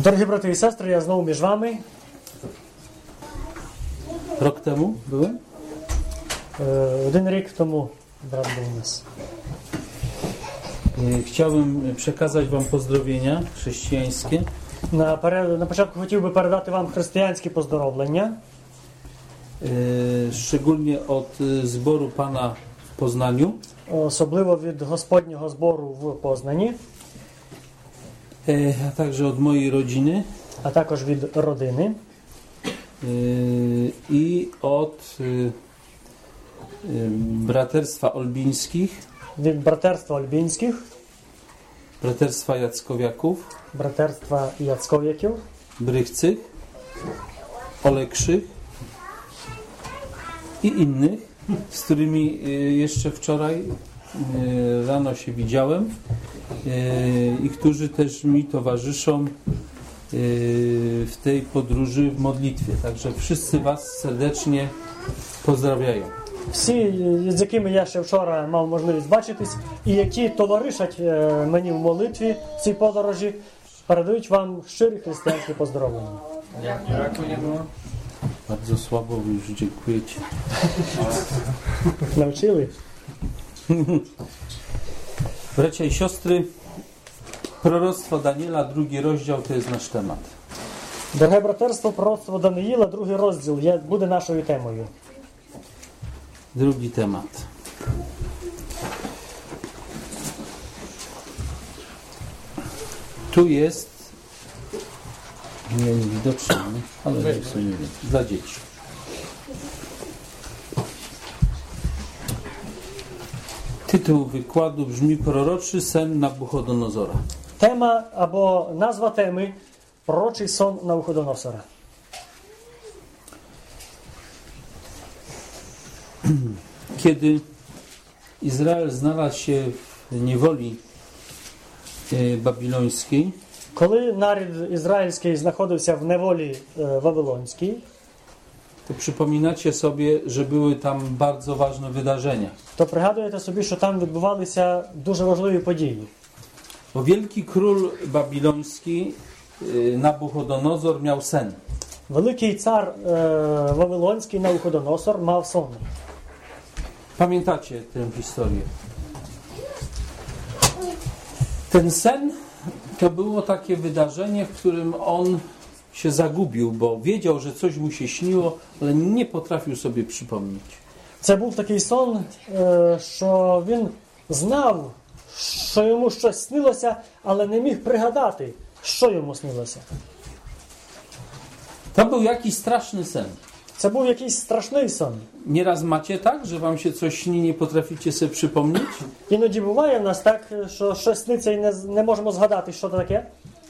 Дорогі брати і сестри, я знову між вами. Rok temu byłem? Один рік тому брат був у нас. Chciałbym przekazać wam pozdrowienia chrześcijańskie. На початку хотів би передати вам християнські поздоровлення. Szczególnie od zboru Pana w Poznaniu. Особливо від Господнього збору в Познані. A także od mojej rodziny. А також від родини. I od braterstwa olbińskich. Від братерства Ольбінських. Braterstwa Jackowiaków. Братерства Яцков'яків. Brychcych. Olekszych. I innych, z którymi jeszcze wczoraj rano się widziałem i którzy też mi towarzyszą w tej podróży w modlitwie. Także wszyscy Was serdecznie pozdrawiają. Всі, з якими я ще вчора мав можливість бачитись, і які товаришать мені в молитві в цій подорожі, передають вам щирі християнські поздоровлення. Raku nie było? Bardzo słabo, wy już dziękujecie. Навчили? Bracia i siostry, proroctwo Daniela, 2 rozdział to jest nasz temat. Дороге братерство, пророцтво Даниїла, 2 розділ, буде нашою темою. Drugi temat. Tu jest niewidoczny, ale w sumie wiem, dla dzieci. Tytuł wykładu brzmi Proroczy sen Nabuchodonozora. Тема або назва теми «Пророчий сон Навуходоносора». Kiedy Izrael znalazł się w niewoli babilońskiej, Коли народ ізраїльський знаходився в неволі вавилонській, to przypominacie sobie, że były tam bardzo ważne wydarzenia. то пригадуєте собі, що там відбувалися дуже важливі події. Bo wielki król babiloński Nabuchodonozor miał sen. Великий цар вавилонський Навуходоносор мав сон. Pamiętacie tę historię? Ten sen to było takie wydarzenie, w którym on się zagubił, bo wiedział, że coś mu się śniło, ale nie potrafił sobie przypomnieć. Це був такий сон, що він знав, що йому щось снилося, але не міг пригадати, що йому снилося. To był jakiś straszny sen. Це був якийсь страшний сон. Nieraz macie tak, że wam się coś śni, nie potraficie sobie przypomnieć? Іноді буває в нас так, що щось сниться і не можемо згадати, що це таке.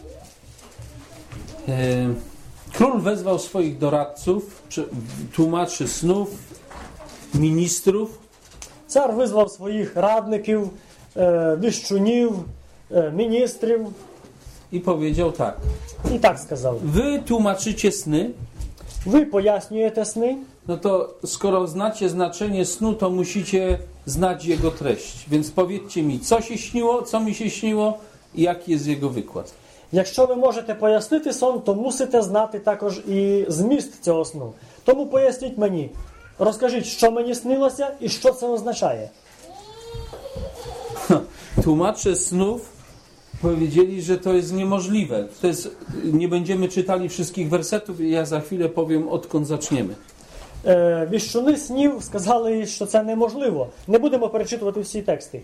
Król wezwał swoich doradców, tłumaczy snów, ministrów. Цар визвав своїх радників, віщунів, міністрів I powiedział tak. і так сказав. Wy tłumaczycie sny, Ви пояснюєте сни, no to skoro znacie znaczenie snu, to musicie znać jego treść. Więc powiedzcie mi, co się śniło, co mi się śniło i jaki jest jego wykład. Якщо ви можете пояснити сон, то мусите знати також і зміст цього сну. Тому поясніть мені, розкажіть, що мені снилося і що це означає. Tłumacze snów powiedzieli, że to jest niemożliwe. To jest, nie będziemy czytali wszystkich wersetów i ja za chwilę powiem, odkąd zaczniemy. Віщуни снів сказали, що це неможливо. Не будемо перечитувати всі тексти.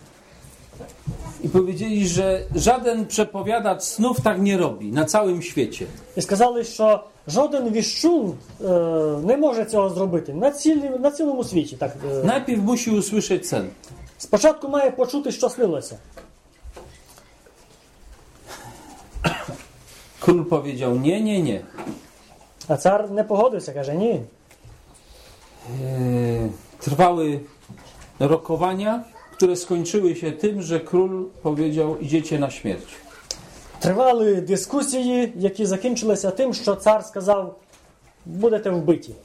I powiedzieli, że żaden przepowiadacz snów tak nie robi na całym świecie. І сказали, що жоден віщун не може цього зробити на цілому світі. Так, Najpierw musi usłyszeć sen. спочатку має почути, що снилося. Król powiedział, nie. А цар не погодився, каже, ні. Trwały rokowania, które skończyły się tym, że król powiedział, idziecie na śmierć. Тривали дискусії, які закінчилися тим, що цар сказав, будете вбиті.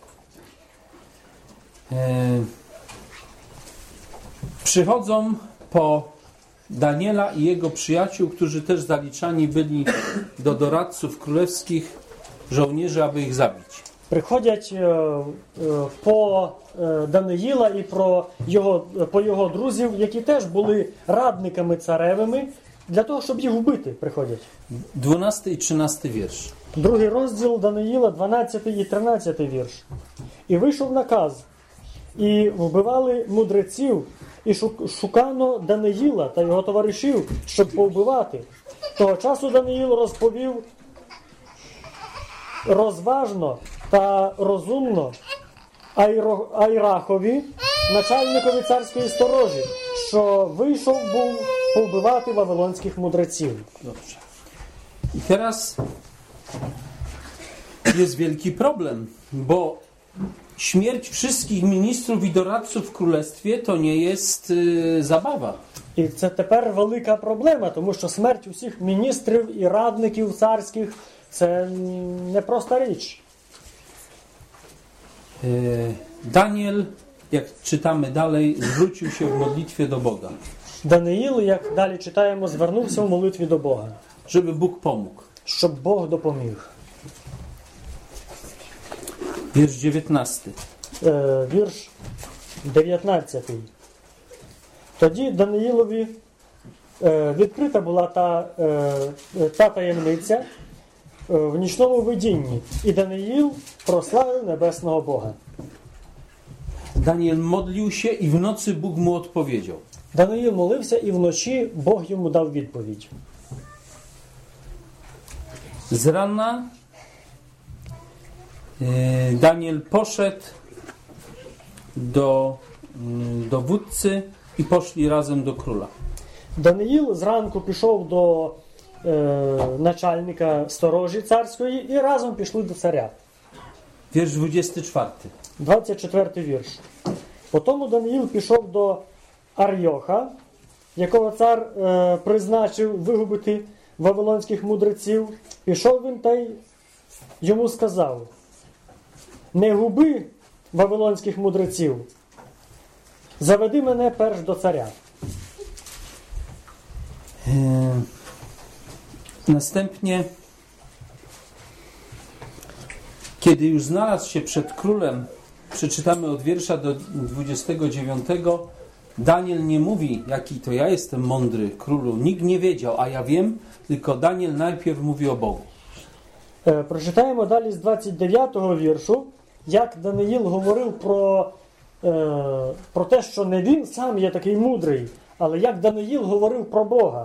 Przychodzą po Daniela i jego przyjaciół, którzy też zaliczani byli do doradców królewskich, żołnierzy, aby ich zabić. Приходять по Даниїла і по його друзів, які теж були радниками царевими, для того, щоб їх вбити, приходять. 12 i 13 wiersz. Другий розділ Даниїла, 12 і 13 вірш. І вийшов наказ, і вбивали мудреців, і шукано Даниїла та його товаришів, щоб повбивати. Того часу Даниїл розповів розважно та розумно Айрахові, начальникові царської сторожі, що вийшов був повбивати вавилонських мудреців. Dobrze. I teraz jest wielki problem, bo śmierć wszystkich ministrów i doradców w królestwie to nie jest zabawa. І це тепер велика проблема, тому що смерть усіх міністрів і радників царських – це непроста річ. Daniel, jak czytamy dalej, zwrócił się w modlitwie do Boga, Даниїл, як далі читаємо, звернувся в молитві до Бога, żeby Bóg pomógł. щоб Бог допоміг. Wiersz 19. Вірш 19. Тоді Даниїлові відкрита була та таємниця в нічному видінні, і Даниїл прославив небесного Бога. Daniel modlił się i w nocy Bóg mu odpowiedział. Даниїл молився, і вночі Бог йому дав відповідь. Z rana Daniel poszedł do dowódcy i poszli razem do króla. Даниїл зранку пішов до начальника сторожі царської і разом пішли до царя. Wiersz 24. 24 вірш. Потому Даниїл пішов до Арйоха, якого цар призначив вигубити вавилонських мудреців. Пішов він та й йому сказав: не губи вавилонських мудреців, заведи мене перш до царя. Następnie, kiedy już znalazł się przed królem, przeczytamy od wiersza do 29, Daniel nie mówi, jaki to ja jestem mądry, królu. Nikt nie wiedział, a ja wiem, tylko Daniel najpierw mówi o Bogu. Прочитаємо далі з 29-го віршу, як Даниїл говорив про те, що не він сам є такий мудрий, але як Даниїл говорив про Бога.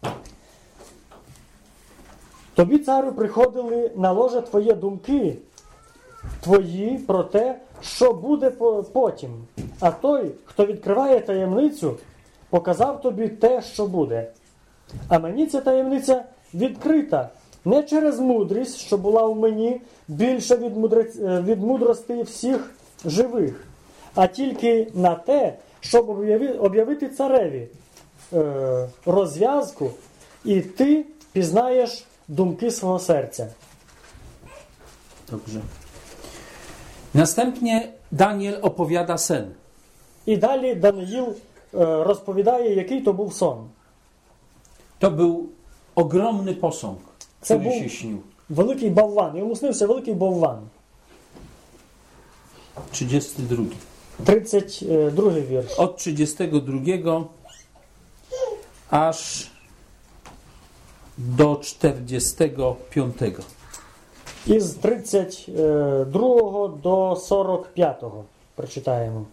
Тобі, царю, приходили на ложе твої думки, твої про те, що буде потім. А той, хто відкриває таємницю, показав тобі те, що буде. А мені ця таємниця відкрита не через мудрість, що була в мені більше від мудрості всіх живих, а тільки на те, щоб об'явити цареві розв'язку, і ти пізнаєш думки свого серця. Dobrze. Następnie Daniel opowiada sen. І далі Даниїл розповідає, який то був сон. To był ogromny posąg, Це który був się śnił. великий болван. Йому снився великий болван. 32. 32 вірш. Od 32 aż do 45. Із 32 до 45 прочитаємо.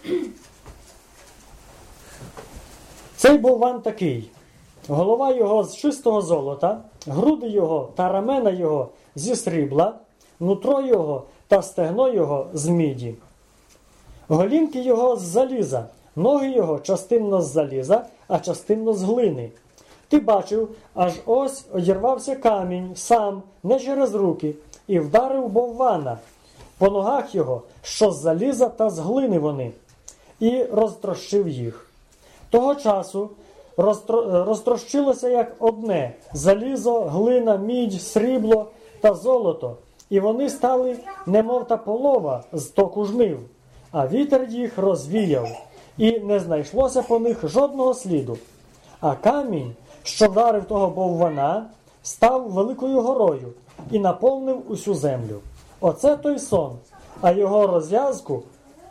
Цей болван такий. Голова його з чистого золота, груди його та рамена його зі срібла, нутро його та стегно його з міді. Голінки його з заліза, ноги його частинно з заліза, а частинно з глини. Ти бачив, аж ось одірвався камінь сам, не через руки, і вдарив болвана по ногах його, що з заліза та з глини вони, і розтрощив їх. Того часу розтрощилося як одне – залізо, глина, мідь, срібло та золото, і вони стали немов та полова з току жнив, а вітер їх розвіяв, і не знайшлося по них жодного сліду. А камінь, що вдарив того боввана, став великою горою і наповнив усю землю. Оце той сон, а його розв'язку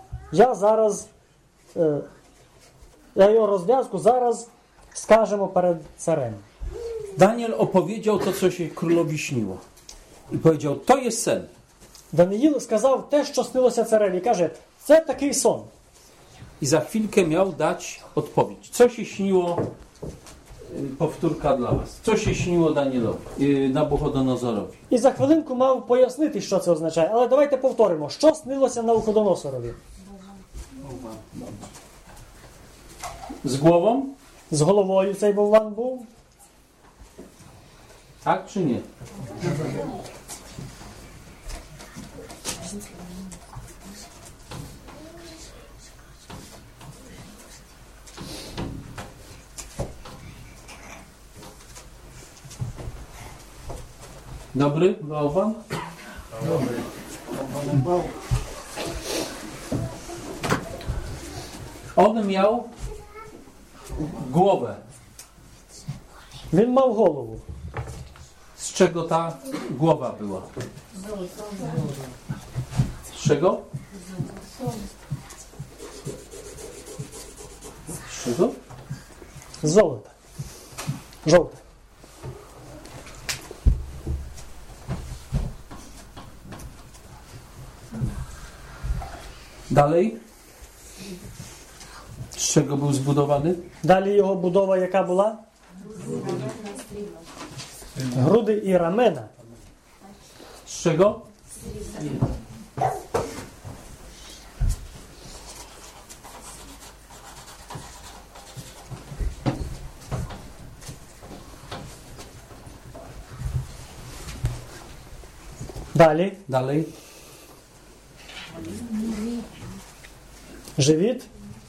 зараз скажемо перед царем. Daniel opowiedział to, co się królowi śniło. I powiedział, to jest sen. Даниїл сказав те, що снилося цареві. Каже, це такий сон. I za chwilkę miał dać odpowiedź. Co się śniło? Powtórka dla was. Co się śniło Danielowi, Nabuchodonozorowi? І за хвилинку мав пояснити, що це означає. Але давайте повторимо, що снилося Навуходоносорові. Z głową? З головою цей бовван був? Tak czy nie? Dobry bałwan? Dobry. On miał głowę. Він мав голову. Z czego ta głowa była? Z czego? Z czego? З золота. Жовте. Dalej? Z czego był zbudowany? Далі його будова яка була? Груди і рамена. Z czego? Далі. Dalej? Живіт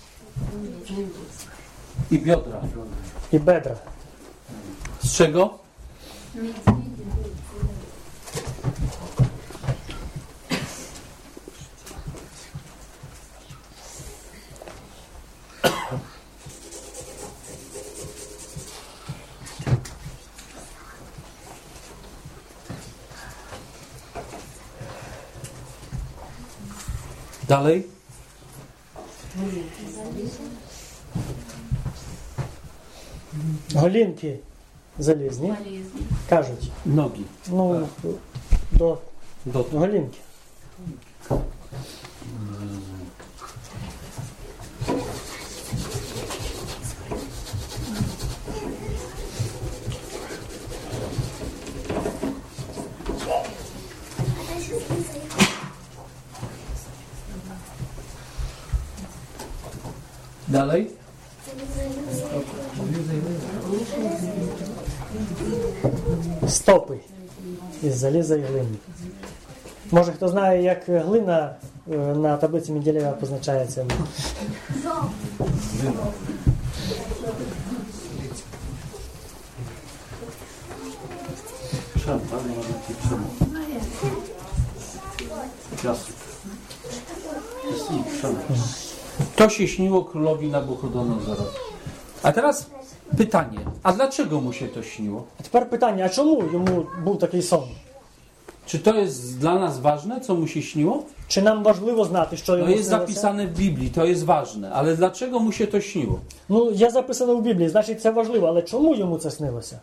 I biodra. і бедра. Z czego? Dalej? Голінки залізні. Кажуть. Nogi. Ну, до Do голінки. Dalej? Стопи із заліза і глини. Може, хто знає, як глина на таблиці Менделєєва позначається? To się śniło królowi Nabuchodonozorowi. A teraz pytanie, a dlaczego mu się to śniło? А тепер питання, а чому йому був такий сон? Czy to jest dla nas ważne, co mu się śniło? Чи нам важливо знати, що To йому jest снилося? zapisane w Biblii, to jest ważne, ale dlaczego mu się to śniło? Ну, є записано в Біблії, значить це важливо, але чому йому це снилося?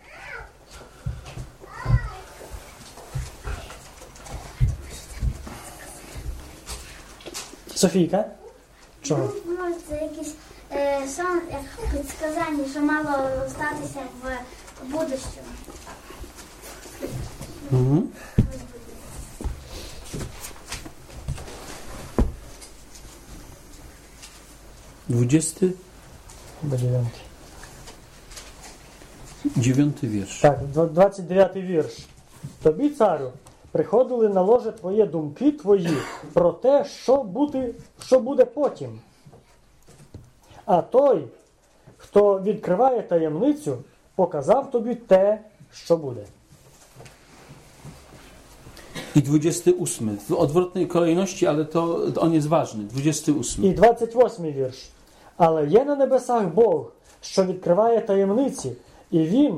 Софійка? Чого? Ну, це якийсь сон, як підсказання, що мало статися в будущому. Mhm. Dwudziesty 9 wiersz. Так, 29-й вірш. Тобі, царю, приходили на ложе твоє думки твої про те, що буде потім. А той, хто відкриває таємницю, показав тобі те, що буде. I 28. W odwrotnej kolejności, ale to on jest ważny. 28. І 28-й вірш. Але є на небесах Бог, що відкриває таємниці, і він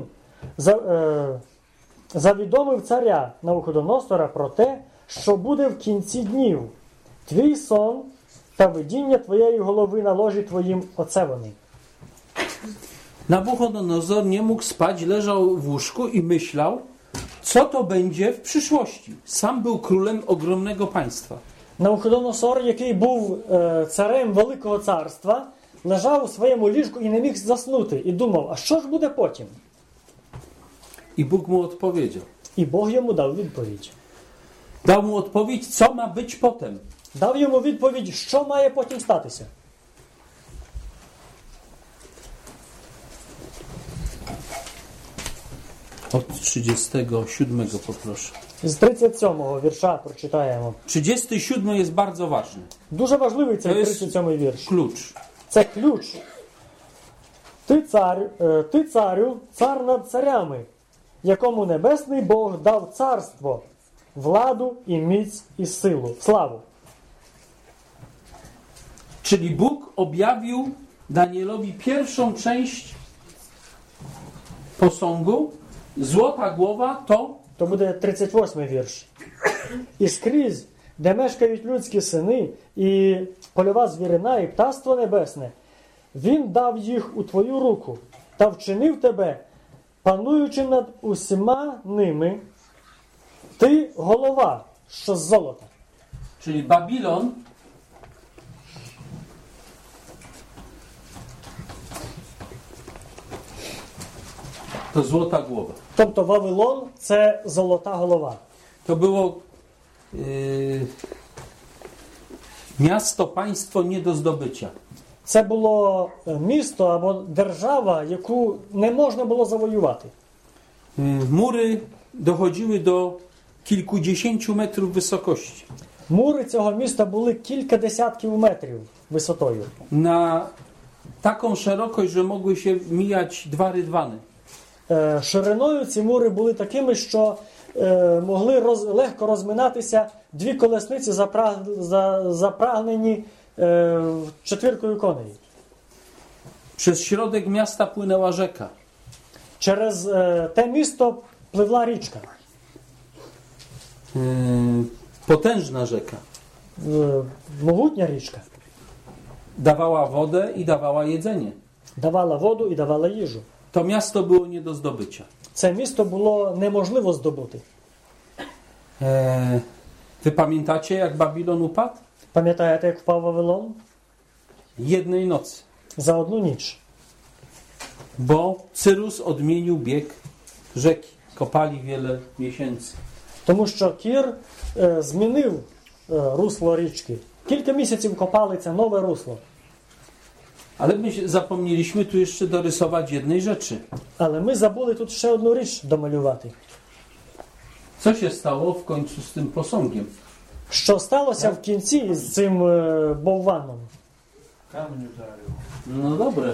завідомив царя Навуходоносора про те, що буде в кінці днів. Твій сон та видіння твоєї голови на ложі твоїм, оце вони. Nabuchodonozor nie mógł spać, leżał w łóżku i myślał, co to będzie w przyszłości. Sam był królem ogromnego państwa. Навуходоносор, який був царем Великого царства, лежав у своєму ліжку і не міг заснути. І думав, а що ж буде потім? I Bóg mu odpowiedział. І Бог йому дав відповідь. Dał mu odpowiedź, co ma być potem. Дав йому відповідь, що має потім статися. Od 37 poproszę. З 37-го вірша прочитаємо. 37 jest bardzo ważny. Дуже важливий цей To jest 37-й вірш. Klucz. Це ключ. Ти царю, цар над царями, якому небесний Бог дав царство, владу і міць і силу, славу. Czyli Bóg objawił Danielowi pierwszą część posągu. Złota głowa То буде 38-й вірш. І скрізь, де мешкають людські сини, і польова звірина, і птаство небесне, він дав їх у твою руку та вчинив тебе, пануючи над усіма ними, ти голова, що з золота. czyli Babilon, to złota głowa. Тобто Вавилон – це золота голова. To było miasto, państwo nie do zdobycia. Це було місто або держава, яку не можна було завоювати. Mury dochodziły do kilkudziesięciu metrów wysokości. Мури цього міста були кілька десятків метрів висотою. Na taką szerokość, że mogły się mijać dwa rydwany. Шириною ці мури були такими, що могли легко розминатися дві колесниці, запрагнені четвіркою коней. Przez środek miasta płynęła rzeka. Через те місто пливла річка. Potężna rzeka. Могутня річка. Dawała wodę i dawała jedzenie. Давала воду і давала їжу. To miasto było nie do zdobycia. Це місто було неможливо здобути. Wy pamiętacie, jak Babilon upadł? Пам'ятаєте, як впав Вавилон? Jednej nocy. За одну ніч. Bo Cyrus odmienił bieg rzeki. Kopali wiele miesięcy. Тому що Кір змінив русло річки. Кілька місяців копали це нове русло. Ale my zapomnieliśmy tu jeszcze dorysować jednej rzeczy. Але ми забули тут ще одну річ домалювати. Co się stało w końcu z tym posągiem? Що сталося в кінці з цим бовваном? Камінь ударив. No dobre.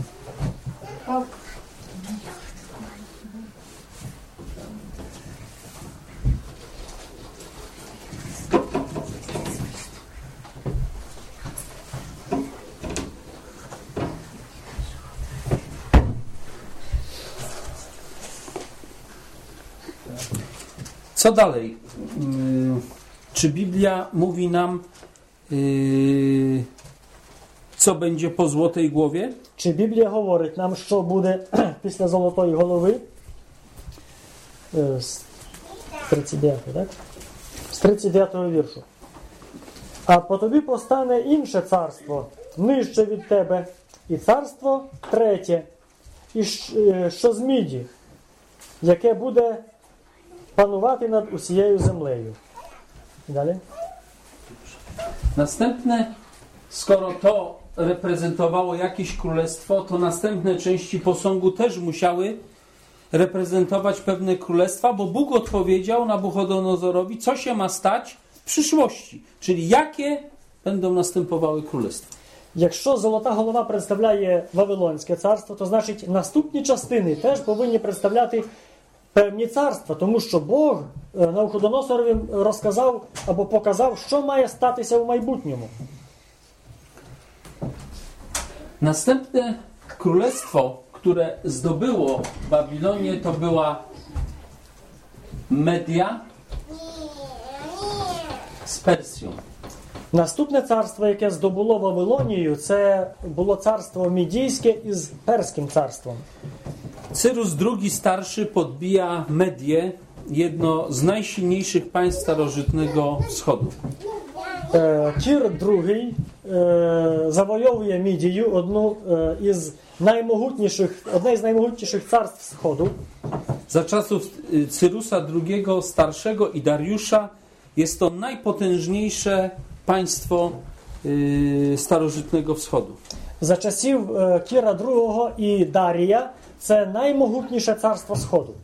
Co dalej? Czy Biblia mówi nam, co będzie po złotej głowie? Чи Біблія говорить нам, що буде після золотої голови? З 39, так? З 39-го віршу. А по тобі постане інше царство, нижче від тебе, і царство третє, і що з міді, яке буде панувати над усією землею. Далі. Następne, skoro to reprezentowało jakieś królestwo, to następne części posągu też musiały reprezentować pewne królestwa, bo Bóg odpowiedział Nabuchodonozorowi, co się ma stać w przyszłości, czyli jakie będą następowały królestwa. Якщо золота голова представляє Вавилонське царство, то значить наступні частини теж повинні представляти певні царства, тому що Бог Навуходоносорові розказав або показав, що має статися в майбутньому. Następne królestwo, które zdobyło Babilonię, to była Media z Persją. Наступне царство, яке здобуло Вавилонію, це було царство Мідійське із Перським царством. Cyrus II starszy podbija Medię, jedno z najsilniejszych państw starożytnego wschodu. Кір II завойовує Мідію, одне із наймогутніших царств Сходу. Za czasów Cyrusa II starszego i Dariusza jest to najpotężniejsze państwo starożytnego wschodu. За часів Кіра II і Дарія це наймогутніше царство Сходу.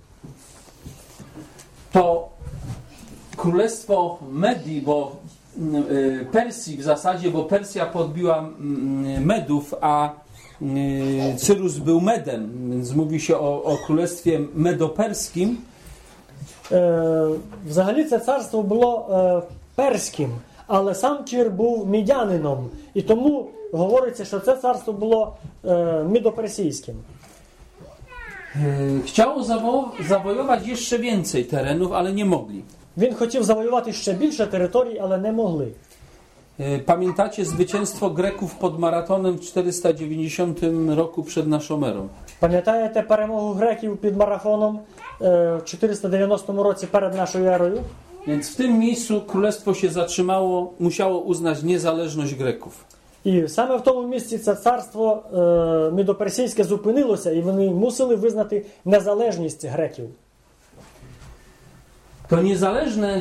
To królestwo Medii, bo Persji w zasadzie, bo Persja podbiła Medów, a Cyrus był Medem, więc mówi się o królestwie medoperskim. Взагалі це царство було перським, але сам Кір був мідянином, і тому говориться, що це царство було мідоперсійським. Chciało zawojować jeszcze więcej terenów, ale nie mogli. Він хотів завоювати ще більше територій, але не могли. Pamiętacie zwycięstwo Greków pod Maratonem w 490 roku przed naszą erą? Пам'ятаєте перемогу греків під марафоном в 490 році перед нашою ерою? Więc w tym miejscu królestwo się zatrzymało, musiało uznać niezależność Greków. І саме в тому місці це царство мідоперсійське зупинилося, і вони мусили визнати незалежність греків. To niezależny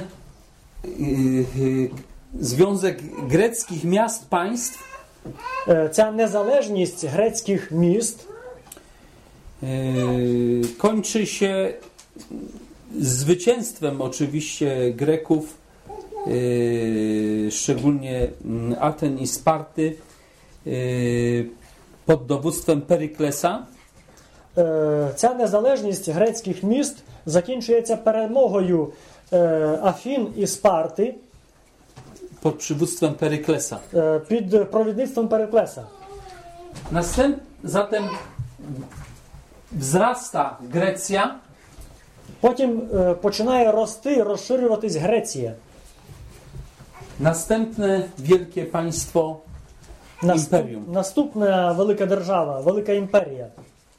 związek greckich miast, państw Ця незалежність грецьких міст kończy się zwycięstwem oczywiście Greków, szczególnie Aten i Sparty, pod dowództwem Peryklesa. Ця незалежність грецьких міст закінчується перемогою Афін і Спарти pod przywództwem Peryklesa. під провідництвом Периклеса. Zatem wzrasta Grecja, Потім починає рости, розширюватись Греція. następne wielkie państwo imperium. Наступна велика держава, велика імперія.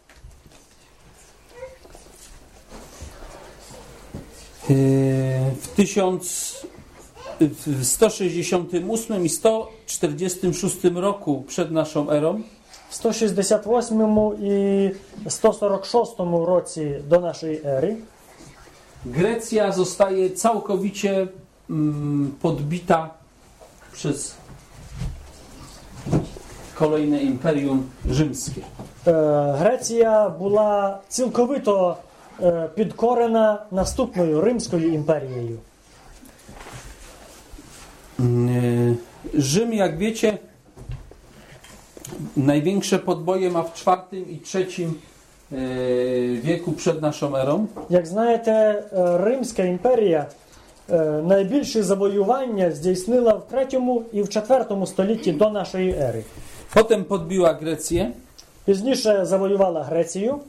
W 168 i 146 roku przed naszą erą В 168 і 146 році до нашої ери Grecja zostaje całkowicie podbita przez kolejne imperium rzymskie. Греція була цілковито підкорена наступною Римською імперією. Rzym, jak wiecie, największe podboje ma w IV i III wieku przed naszą erą. Як знаєте, Римська імперія найбільші завоювання здійснила в 3 і в 4 столітті до нашої ери. Potem podbiła Grecję. Пізніше завоювала Грецію.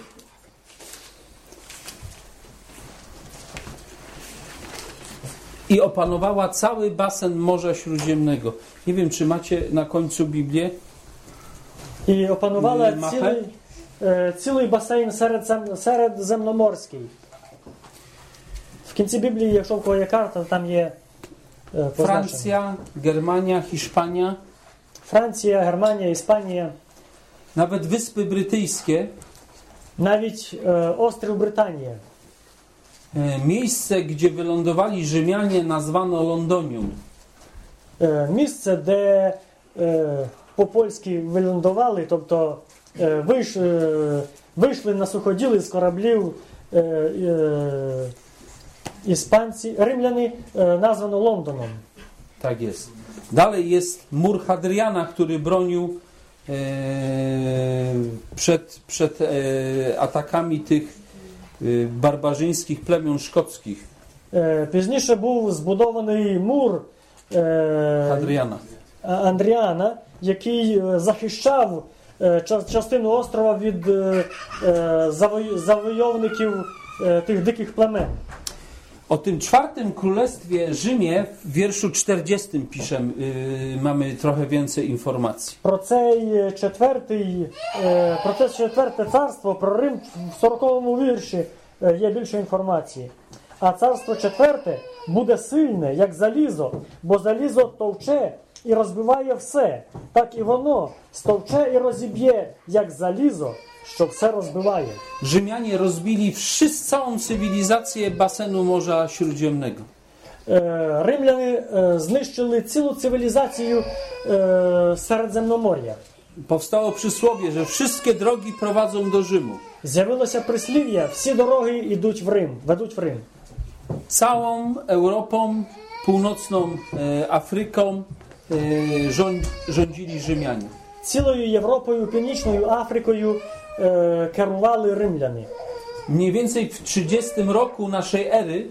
I opanowała cały basen Morza Śródziemnego. Nie wiem, czy macie na końcu Biblię. І опанувала Мапи? цілий басейн середземноморський. В кінці Біблії, якщо в кого є карта, там є позначення. Francja, Germania, Hiszpania, Франція, Германія, Іспанія, nawet Wyspy Brytyjskie. навіть острів Британія. Miejsce, gdzie wylądowali Rzymianie, nazwano Londonium. Місце, де по-польськи виландували, тобто вийшли на суходіли з кораблів іспанці, римляни, названо Лондоном. Tak jest. Dalej jest mur Hadriana, który bronił przed atakami tych barbarzyńskich plemion szkockich. Пізніше був збудований мур Hadriana. Андріана, який захищав частину острова від завойовників tych dykich plemen. O tym czwartym królestwie Rzymie w wierszu 40 pisze, mamy trochę więcej informacji. Про це четверте царство, про Рим в 40-му вірші є більше інформації. А царство четверте буде сильне, як залізо, бо залізо товче і розбиває все. Так і воно стовче і розіб'є, як залізо, що все розбиває. Rzymianie rozbili całą cywilizację basenu Morza Śródziemnego. Римляни знищили цілу цивілізацію Середземномор'я. Powstało przysłowie, że wszystkie drogi prowadzą do Rzymu. З'явилося прислів'я: всі дороги йдуть в Рим, ведуть в Рим. Całą Europą, północną Afryką rządzili Rzymianie. Цілою Європою, Північною Африкою керували римляни. Mniej więcej w 30 roku naszej ery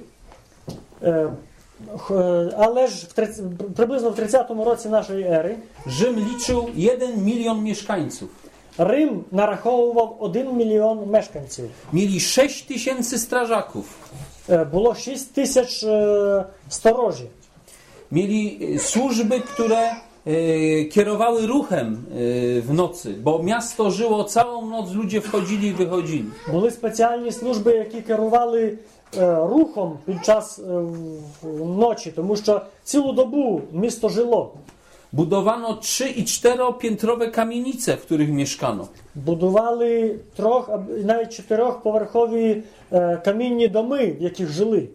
Але ж приблизно в 30-му році нашої ери Rzym liczył 1 milion mieszkańców. Рим нараховував 1 мільйон мешканців. Mieli 6 tysięcy strażaków. Було 6 тисяч сторожів. Mieli służby, które kierowały ruchem w nocy, bo miasto żyło całą noc, ludzie wchodzili i wychodzili. Були спеціальні служби, які керували рухом під час ночі, тому що цілу добу місто жило. Budowano 3- i 4-piętrowe kamienice, w których mieszkano. Будували навіть 4-поверхові камінні доми, в яких жили.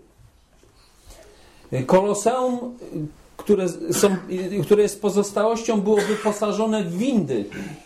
Koloseum, które jest pozostałością, było wyposażone w windy.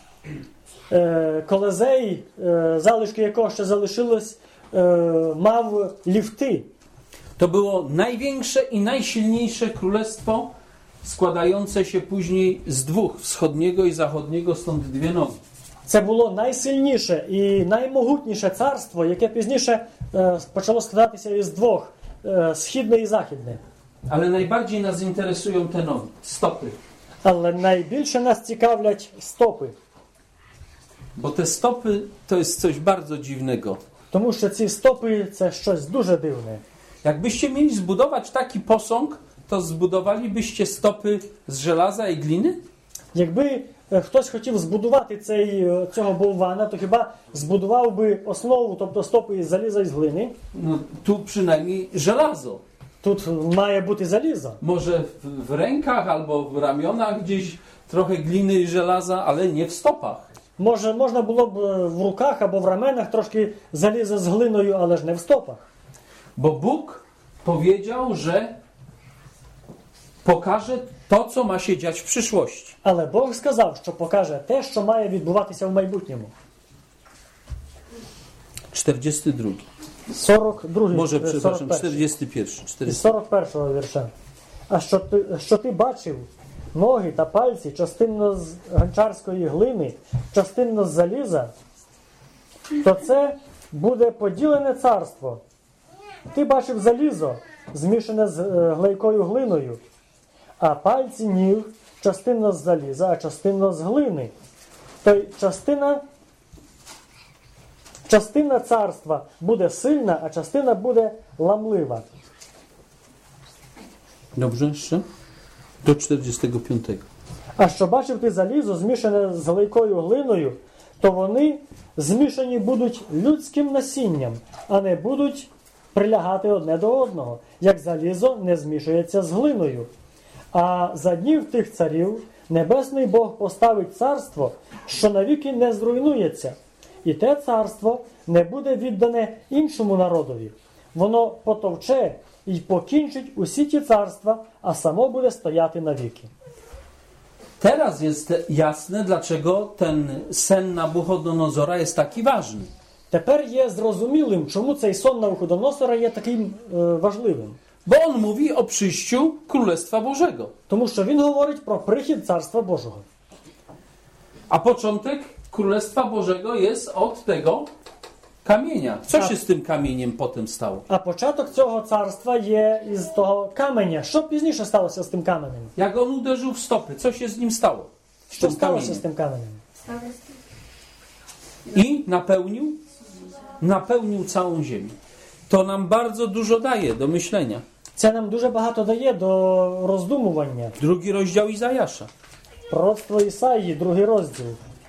Колизей, залишки якого ще залишилось, мав ліфти. To było największe i najsilniejsze królestwo, składające się później z dwóch, wschodniego i zachodniego, stąd dwie nogi. Це було найсильніше і наймогутніше царство, яке пізніше почало складатися із двох, східне і західне. Ale najbardziej nas interesują te nogi, stopy. Але найбільше нас цікавлять стопи. Bo te stopy to jest coś bardzo dziwnego. Тому що ці стопи – це щось дуже дивне. Jakbyście mieli zbudować taki posąg, to zbudowalibyście stopy z żelaza i gliny? Якби хтось хотів збудувати цього болвана, то хіба збудував би основу, тобто стопи із заліза і з глини? No, tu przynajmniej żelazo. Тут має бути залізо. Może w rękach albo w ramionach gdzieś trochę gliny i żelaza, ale nie w stopach. Можна було б в руках або в раменах трошки заліза з глиною, але ж не в стопах. Bo Bóg powiedział, że pokaże to, co ma się dziać w przyszłości. Але Бог сказав, що покаже те, що має відбуватися в майбутньому. 42. 42. Może, przepraszam, 41. 41. Із 41-го вірша. А що ти бачив? Ноги та пальці, частинно з гончарської глини, частинно з заліза, то це буде поділене царство. Ти бачив залізо, змішане з глейкою глиною, а пальці ніг частинно з заліза, а частинно з глини. То й частина царства буде сильна, а частина буде ламлива. Dobrze, jeszcze? Do 45. А що бачив ти залізо, змішане з глейкою глиною, то вони змішані будуть людським насінням, а не будуть прилягати одне до одного, як залізо не змішується з глиною. А за днів тих царів небесний Бог поставить царство, що навіки не зруйнується, і те царство не буде віддане іншому народові. Воно потовче і покінчить усі ті царства, а само буде стояти навіки. Teraz jest jasne, dlaczego ten sen Nabuchodonozora jest taki ważny. Тепер є зрозумілим, чому цей сон Навуходоносора є таким важливим. Bo on mówi o przyjściu Królestwa Bożego. Тому що він говорить про прихід Царства Божого. A początek Królestwa Bożego jest od tego kamienia. Co się z tym kamieniem potem stało? А початок цього царства є із того каменя. Що пізніше сталося з тим каменем? Jak on uderzył w stopy, co się z nim stało? Z Що tym сталося з kamieniem? тим каменем? I napełnił całą ziemię. To nam bardzo dużo daje do myślenia. Це нам дуже багато дає до роздумування. 2 rozdział Izajasza. Пророцтво Ісаї, 2 розділ.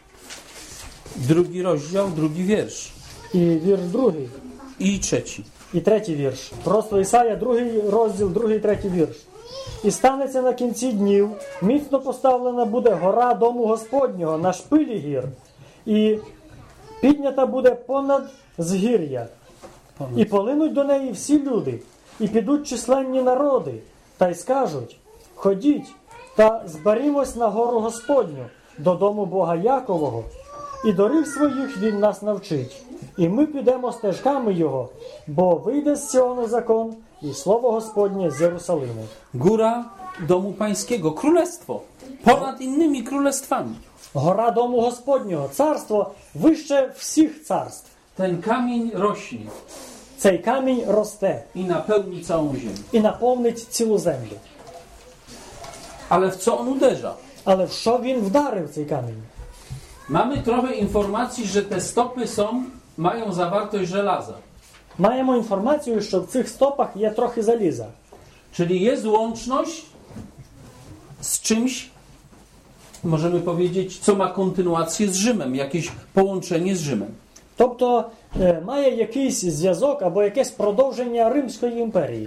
2 rozdział, 2 wiersz. І вірш 2. I 3. І 3 вірш. Пророцтво Ісая, 2 розділ, 2 і 3 вірш. І станеться на кінці днів, міцно поставлена буде гора дому Господнього на шпилі гір, і піднята буде понад згір'я. І полинуть до неї всі люди, і підуть численні народи, та й скажуть: ходіть та зберімось на гору Господню, додому Бога Якового, і доріг своїх він нас навчить. І ми підемо стежками його, бо вийде з Сіону закон і слово Господнє з Єрусалиму. Góra domu pańskiego, królestwo. Ponad innymi królestwami. Гора дому Господнього, царство вище всіх царств. Ten kamień rośnie Цей камінь росте i napełni całą ziemię. і наповнить цілу землю. Ale w co on uderza? Але в що він вдарив цей камінь? Mamy trochę informacji, że te stopy mają zawartość żelaza. Маємо інформацію, що в цих стопах є трохи заліза. Czyli jest łączność z czymś, możemy powiedzieć, co ma kontynuację z Rzymem, jakieś połączenie z Rzymem. Тобто має якийсь зв'язок або якесь продовження Римської імперії.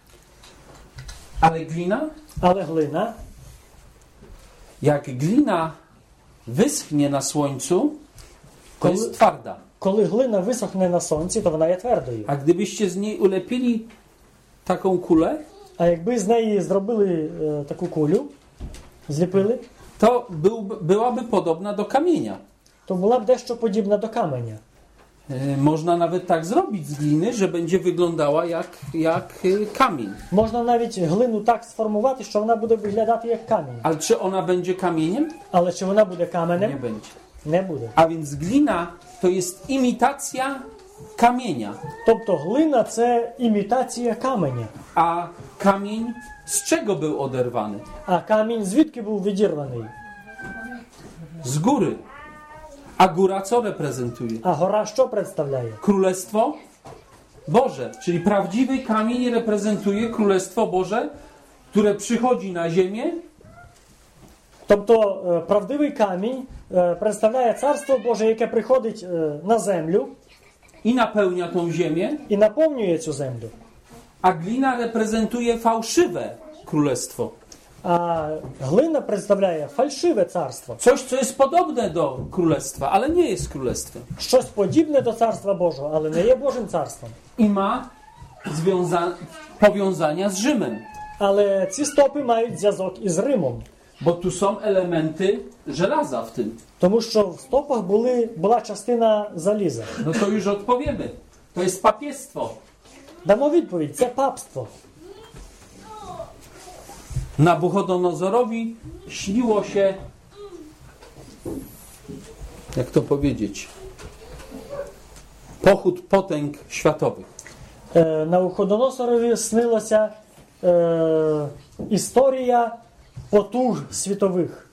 Ale glina? Але глина, Jak glina wyschnie na słońcu, to Kol- jest twarda. коли глина висохне на сонці, то вона є твердою. A gdybyście z niej ulepili taką kulę, А якби з неї зробили таку кулю, зліпили, to byłaby podobna do kamienia. то була б дещо подібна до каменя. Można nawet tak zrobić z gliny, że będzie wyglądała jak kamień. Можна навіть глину так сформувати, що вона буде виглядати як камінь. Ale czy ona będzie kamieniem? Але чи вона буде Nie каменем? będzie. Не буде. A więc glina to jest imitacja kamienia. Тобто глина – це імітація каменя. A kamień z czego był oderwany? А камінь звідки був відірваний? Z góry. A góra co reprezentuje? А гора що представляє? Królestwo Boże. Czyli prawdziwy kamień reprezentuje Królestwo Boże, które przychodzi na ziemię Тобто правдивий камінь представляє Царство Боже, яке приходить на землю i napełnia tą ziemię, і наповнює цю землю. a glina reprezentuje fałszywe królestwo. А глина представляє фальшиве царство. Coś, co jest podobne do królestwa, ale nie jest królestwem. Щось подібне до Царства Божого, але не є Божим царством. I ma powiązania z Rzymem. Але ці стопи мають зв'язок із Римом. Bo tu są elementy żelaza w tym. Тому що в стопах була частина заліза. No to już odpowiemy. To jest papiestwo. Дамо відповідь, це папство. Nabuchodonozorowi śniło się, jak to powiedzieć, pochód potęg światowych. Навуходоносорові снилася історія потуг світових.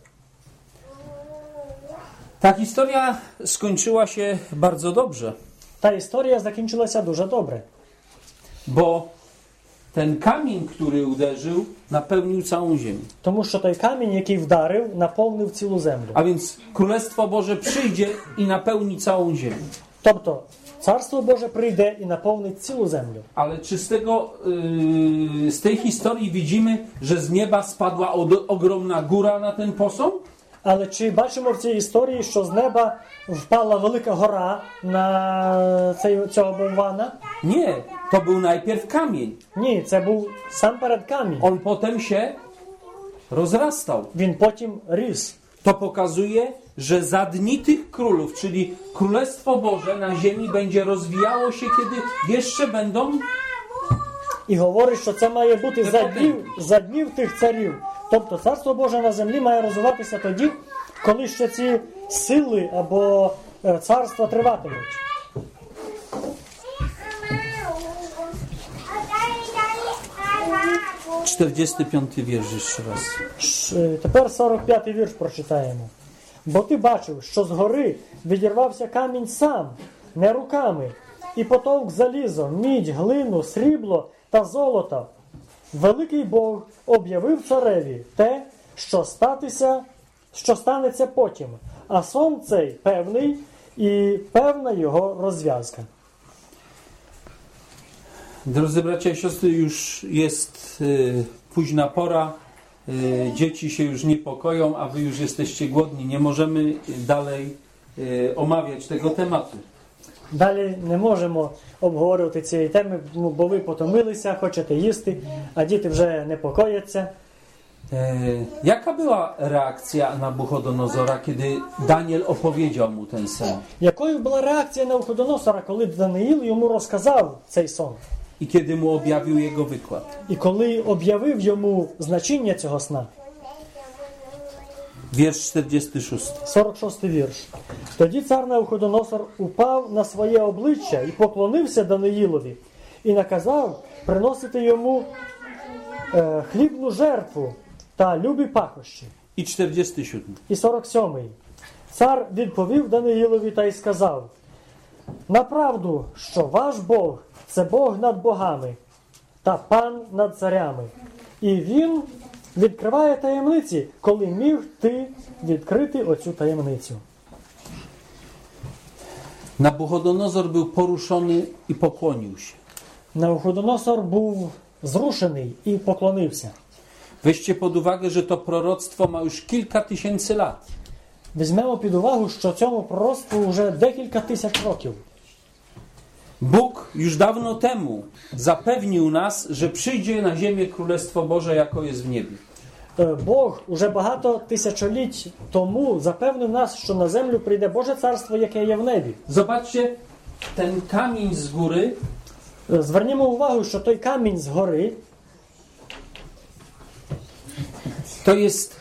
Ta historia skończyła się bardzo dobrze, Та історія закінчилася дуже добре. bo ten kamień, który uderzył, napełnił całą ziemię. Тому що той камінь, який вдарив, наповнив цілу землю. A więc Królestwo Boże przyjdzie i napełni całą ziemię. Тобто, Царство Боже прийде і наповнить цілу землю. Ale czy z tej historii widzimy, że z nieba spadła ogromna góra na ten posąg? Але чи бачимо в цій історії, що з неба впала велика гора на цього болвана? Nie, to był najpierw kamień. Ні, це був сам перед камінь. On potem się rozrastał. Він потім ріс. To pokazuje, że za dni tych królów, czyli Królestwo Boże na ziemi będzie rozwijało się, kiedy jeszcze będą І говорить, що це має бути за днів тих царів. Тобто Царство Боже на землі має розвиватися тоді, коли ще ці сили або царства триватимуть. 45 wiersz jeszcze raz. Тепер 45-й вірш прочитаємо. Бо ти бачив, що згори відірвався камінь сам, не руками, і потовк залізо, мідь, глину, срібло та золото. Великий Бог об'явив цареві те, що станеться потім, а сон цей певний і певна його розв'язка. Drodzy bracia i siostry, już jest późna pora, dzieci się już niepokoją, a wy już jesteście głodni. Nie możemy dalej omawiać tego tematu. Далі не можемо обговорювати цієї теми, бо ви потомилися, хочете їсти, а діти вже непокояться. Jaka była reakcja Nabuchodonozora, kiedy Daniel opowiedział mu ten sen? Якою була реакція Навуходоносора, коли Даниїл йому розказав цей сон? I kiedy mu objawił jego wykład? І коли об'явив йому значення цього сна? Wiersz 46. 46-й вірш. Тоді цар Навуходоносор упав на своє обличчя і поклонився Даниїлові, і наказав приносити йому хлібну жертву та любі пахощі. I 47. І 47-й. Цар відповів Даниїлові та й сказав: направду, що ваш Бог – це Бог над богами та пан над царями. І він відкриває таємниці, коли міг ти відкрити оцю таємницю. Nabuchodonozor był poruszony i pokłonił się. Навуходоносор був зрушений і поклонився. Weźcie pod uwagę, że to proroctwo ma już kilka tysięcy lat. Візьмемо під увагу, що цьому пророцтву вже декілька тисяч років. Bóg już dawno temu zapewnił nas, że przyjdzie na ziemię Królestwo Boże, jako jest w niebie. Бог уже багато тисячоліть тому запевнив нас, що на землю прийде Боже царство, яке є в небі. Zobaczcie, ten kamień z góry Звернімо увагу, що той камінь згори to jest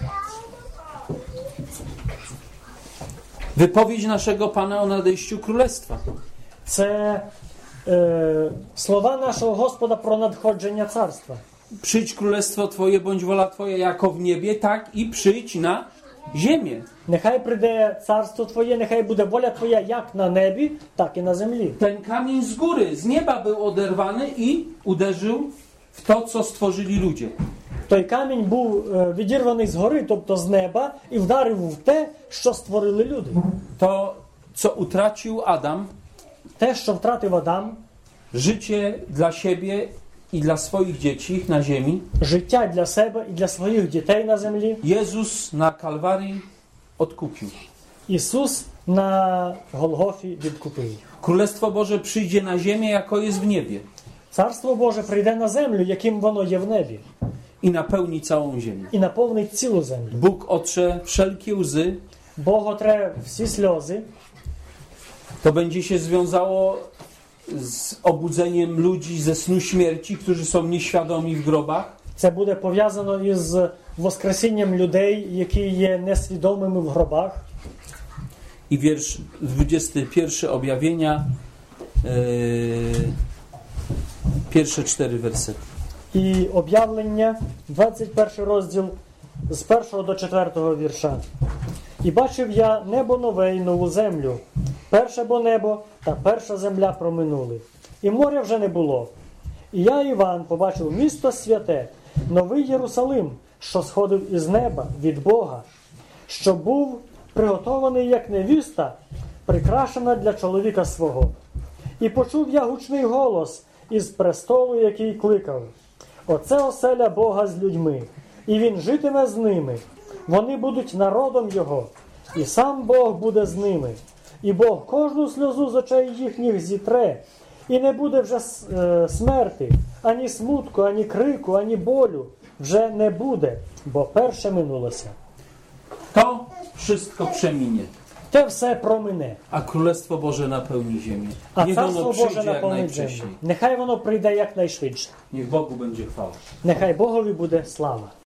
wypowiedź naszego Pana o nadejściu Królestwa. це слова нашого Господа про надходження царства. Przyjdź Królestwo Twoje, bądź wola Twoja jako w niebie, tak i przyjdź na ziemię. Нехай прийде царство Твоє, нехай буде воля Твоя як на небі, так і на землі. Ten kamień z góry, z nieba był oderwany i uderzył w to, co stworzyli ludzie. Той камінь був відірваний згори, тобто з неба, і вдарив в те, що створили люди. To, co utracił Adam, Те, що втратив Адам, życie dla siebie i dla swoich dzieci na ziemi, життя для себе і для своїх дітей на землі, Jezus na Kalwarii odkupił. Ісус на Голгофі відкупив. Królestwo Boże przyjdzie na ziemię, jako jest w niebie Царство Боже прийде на землю, яким воно є в небі, i napełni całą ziemię. і наповнить цілу землю. Bóg otrze wszelkie łzy. Бог отре всі сльози. To będzie się związało z obudzeniem ludzi ze snu śmierci, którzy są nieświadomi w grobach. Це буде пов'язано із воскресінням людей, які є несвідомими в гробах. I wiersz 21 objawienia, pierwsze 4 wersety. І об'явлення, 21 розділ, з 1 до 4 вірша. «І бачив я небо нове й нову землю. Перше бо небо та перша земля проминули. І моря вже не було. І я, Іван, побачив місто святе, новий Єрусалим, що сходив із неба від Бога, що був приготований як невіста, прикрашена для чоловіка свого. І почув я гучний голос із престолу, який кликав: Оце оселя Бога з людьми, і Він житиме з ними. Вони будуть народом Його, і сам Бог буде з ними. І Бог кожну сльозу з очей їхніх зітре, і не буде вже смерти, ані смутку, ані крику, ані болю. Вже не буде, бо перше минулося». To wszystko przeminie, Те все промине, a Królestwo Boże napełni ziemię. а Niech ono Царство Боже przyjdzie jak наповнить землю. najwcześniej. Нехай воно прийде якнайшвидше. Niech Bogu będzie chwała. Нехай Богові буде слава.